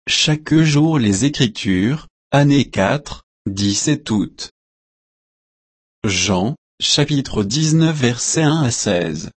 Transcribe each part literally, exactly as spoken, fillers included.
chaque jour les Écritures, année quatre, dix-sept août. Jean, chapitre dix-neuf versets un à seize.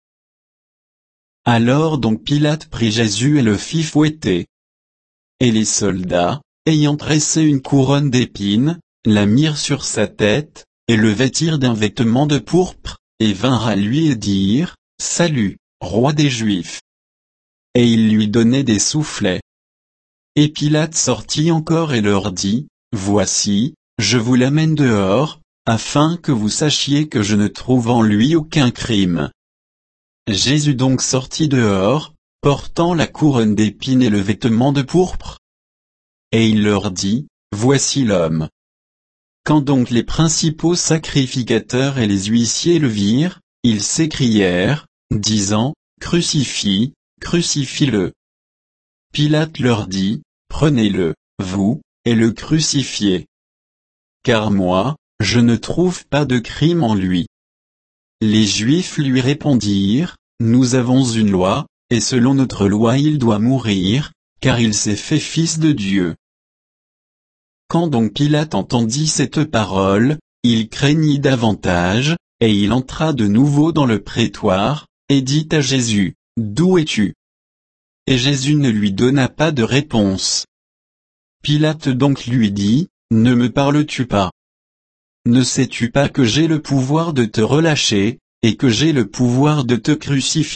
Alors donc Pilate prit Jésus et le fit fouetter. Et les soldats, ayant tressé une couronne d'épines, la mirent sur sa tête, et le vêtirent d'un vêtement de pourpre, et vinrent à lui et dirent, « Salut, roi des Juifs !» Et ils lui donnaient des soufflets. Et Pilate sortit encore et leur dit, « Voici, je vous l'amène dehors, afin que vous sachiez que je ne trouve en lui aucun crime. » Jésus donc sortit dehors, portant la couronne d'épines et le vêtement de pourpre. Et il leur dit, « Voici l'homme. » Quand donc les principaux sacrificateurs et les huissiers le virent, ils s'écrièrent, disant, « Crucifie, crucifie-le. » Pilate leur dit, « Prenez-le, vous, et le crucifiez. Car moi, je ne trouve pas de crime en lui. » Les Juifs lui répondirent, « Nous avons une loi, et selon notre loi il doit mourir, car il s'est fait fils de Dieu. » Quand donc Pilate entendit cette parole, il craignit davantage, et il entra de nouveau dans le prétoire, et dit à Jésus, « D'où es-tu » Et Jésus ne lui donna pas de réponse. Pilate donc lui dit, « Ne me parles-tu pas? Ne sais-tu pas que j'ai le pouvoir de te relâcher, et que j'ai le pouvoir de te crucifier ?»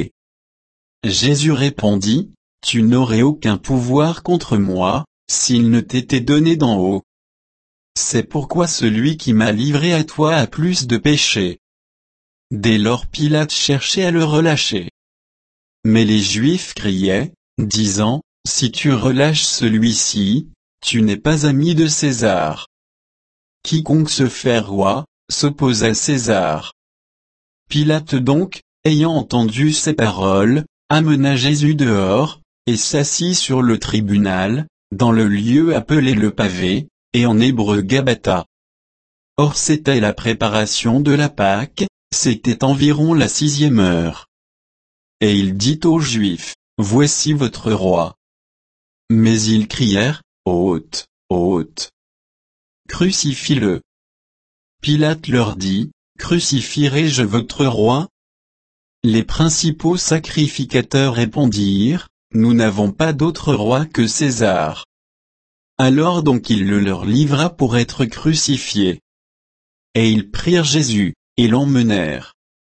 Jésus répondit, « Tu n'aurais aucun pouvoir contre moi, s'il ne t'était donné d'en haut. C'est pourquoi celui qui m'a livré à toi a plus de péché. » Dès lors Pilate cherchait à le relâcher. Mais les Juifs criaient, disant, « Si tu relâches celui-ci, tu n'es pas ami de César. Quiconque se fait roi, s'oppose à César. » Pilate donc, ayant entendu ces paroles, amena Jésus dehors, et s'assit sur le tribunal, dans le lieu appelé le pavé, et en hébreu Gabata. Or c'était la préparation de la Pâque, c'était environ la sixième heure. Et il dit aux Juifs, « Voici votre roi. » Mais ils crièrent, « Ôte, ôte. Crucifie-le. » Pilate leur dit, « Crucifierai-je votre roi ?» Les principaux sacrificateurs répondirent, « Nous n'avons pas d'autre roi que César. » Alors donc il le leur livra pour être crucifié. Et ils prirent Jésus, et l'emmenèrent.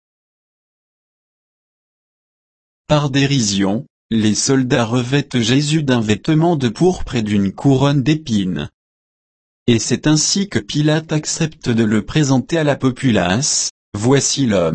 Par dérision, les soldats revêtent Jésus d'un vêtement de pourpre et d'une couronne d'épines. Et c'est ainsi que Pilate accepte de le présenter à la populace, « Voici l'homme. »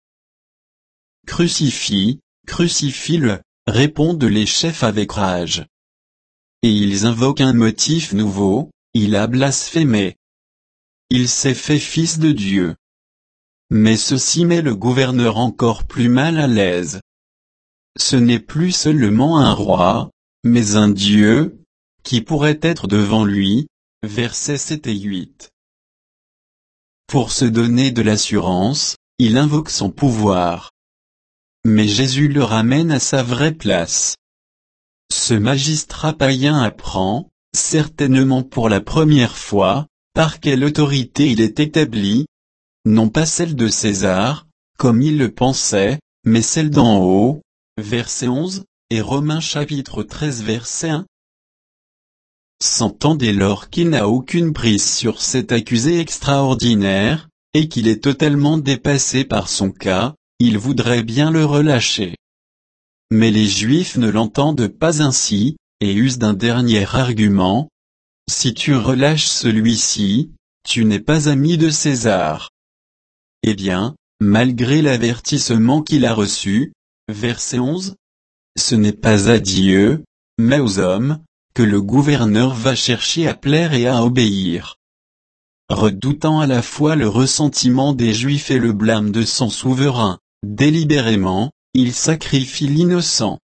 Crucifie, crucifie-le, répondent les chefs avec rage. Et ils invoquent un motif nouveau, il a blasphémé. Il s'est fait fils de Dieu. Mais ceci met le gouverneur encore plus mal à l'aise. Ce n'est plus seulement un roi, mais un Dieu, qui pourrait être devant lui, versets sept et huit. Pour se donner de l'assurance, il invoque son pouvoir. Mais Jésus le ramène à sa vraie place. Ce magistrat païen apprend, certainement pour la première fois, par quelle autorité il est établi, non pas celle de César, comme il le pensait, mais celle d'en haut, verset onze, et Romains chapitre treize verset un. Sentant dès lors qu'il n'a aucune prise sur cet accusé extraordinaire, et qu'il est totalement dépassé par son cas, il voudrait bien le relâcher. Mais les Juifs ne l'entendent pas ainsi, et usent d'un dernier argument. « Si tu relâches celui-ci, tu n'es pas ami de César. » Eh bien, malgré l'avertissement qu'il a reçu, verset onze, ce n'est pas à Dieu, mais aux hommes, que le gouverneur va chercher à plaire et à obéir. Redoutant à la fois le ressentiment des Juifs et le blâme de son souverain, délibérément, il sacrifie l'innocent.